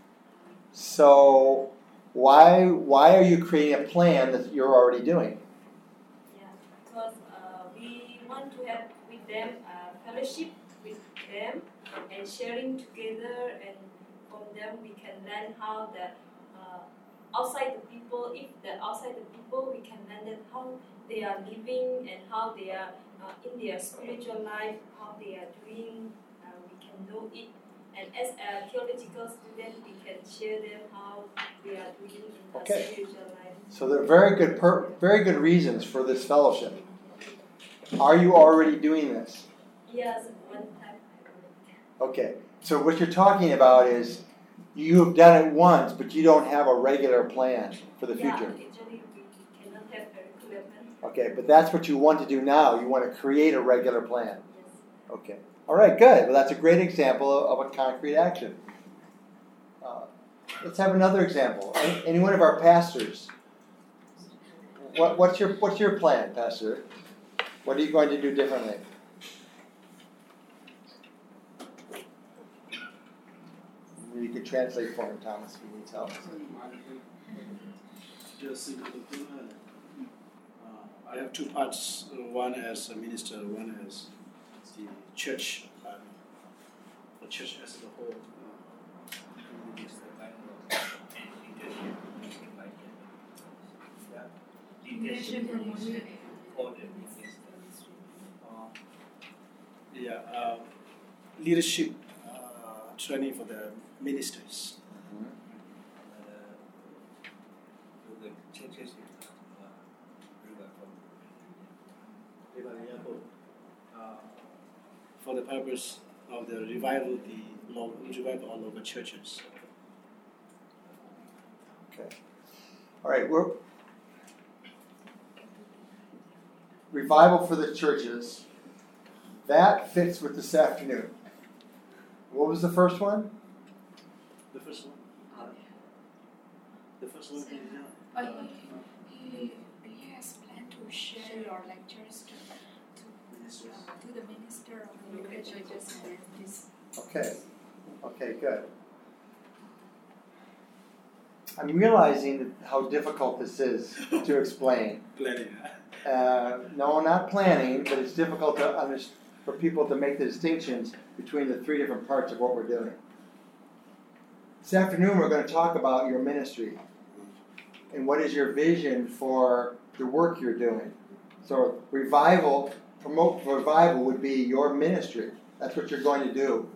So why are you creating a plan that you're already doing? Yeah, because we want to have with them fellowship with them and sharing together, and from them we can learn how the outside the people, if the outside the people, we can learn that how they are living and how they are in their spiritual life, how they are doing. We can know it, and as a theological student, we can share them how they are doing in their spiritual life. So there are very good reasons for this fellowship. Are you already doing this? Yes, one time. Okay. So what you're talking about is you have done it once, but you don't have a regular plan for the future. Yeah, actually we cannot have a regular plan. Okay, but that's what you want to do now. You want to create a regular plan. Yes. Okay. All right, good. Well, that's a great example of a concrete action. Let's have another example. Any one of our pastors. What's your plan, Pastor? What are you going to do differently? You could translate for him, Thomas, if he needs help. I have two parts. One as a minister, one as the church, the church as a whole. Yeah, leadership training for the ministers. The churches for the purpose of the revival, revival all over churches. Okay. All right. We're revival for the churches. That fits with this afternoon. What was the first one? The first one. The first one. He has planned to share your lectures to the minister of the local churches. Okay. Okay, good. I'm realizing how difficult this is to explain. Planning. No, not planning, but it's difficult for people to make the distinctions between the three different parts of what we're doing. This afternoon we're going to talk about your ministry and what is your vision for the work you're doing. So promote revival would be your ministry. That's what you're going to do.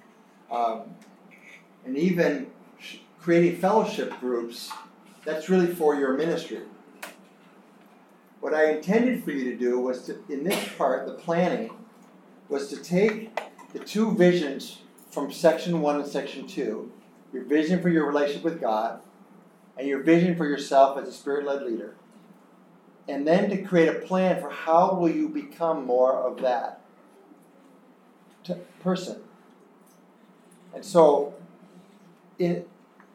And even creating fellowship groups, that's really for your ministry. What I intended for you to do was to, in this part, the planning, was to take the two visions from section 1 and section 2, your vision for your relationship with God, and your vision for yourself as a Spirit-led leader, and then to create a plan for how will you become more of that person. And so, in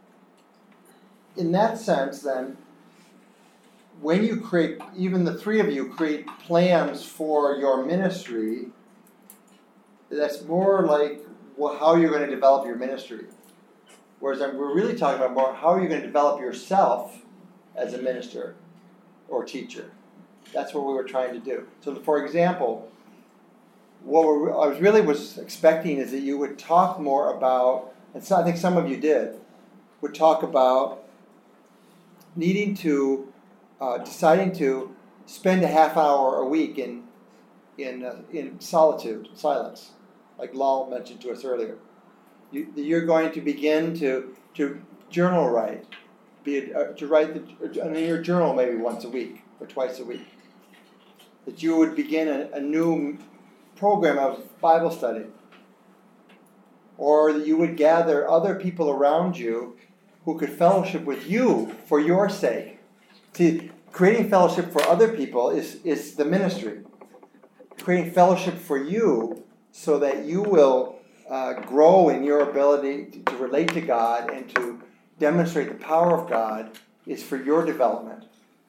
that sense, then, when you create, even the three of you create plans for your ministry, that's more like how you're going to develop your ministry. Whereas we're really talking about more how are you going to develop yourself as a minister or teacher. That's what we were trying to do. So, for example, what I was expecting is that you would talk more about, and so I think some of you would talk about needing to, deciding to spend a half hour a week in solitude, silence, like Lal mentioned to us earlier. You're going to begin to journal write, to write in your journal maybe once a week or twice a week. That you would begin a new program of Bible study, or that you would gather other people around you who could fellowship with you for your sake. See, creating fellowship for other people is the ministry. Creating fellowship for you so that you will grow in your ability to relate to God and to demonstrate the power of God is for your development.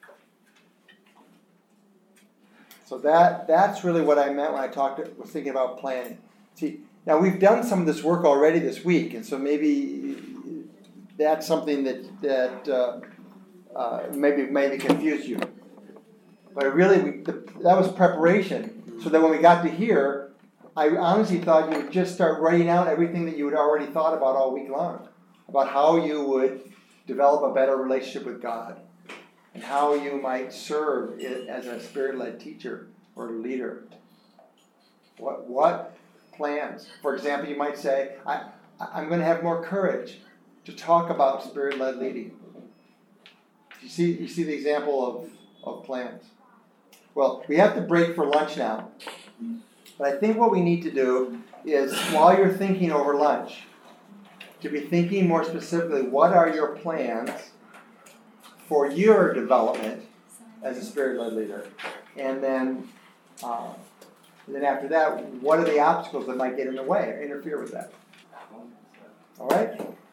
So that's really what I meant when I was thinking about planning. See, now we've done some of this work already this week, and so maybe that's something that maybe confused you. But really, that was preparation. So that when we got to here, I honestly thought you would just start writing out everything that you had already thought about all week long, about how you would develop a better relationship with God, and how you might serve as a Spirit-led teacher or leader. What plans? For example, you might say, I'm going to have more courage to talk about Spirit-led leading. You see the example of plans. Well, we have to break for lunch now. But I think what we need to do is, while you're thinking over lunch, to be thinking more specifically, what are your plans for your development as a Spirit-led leader? And then after that, what are the obstacles that might get in the way or interfere with that? All right?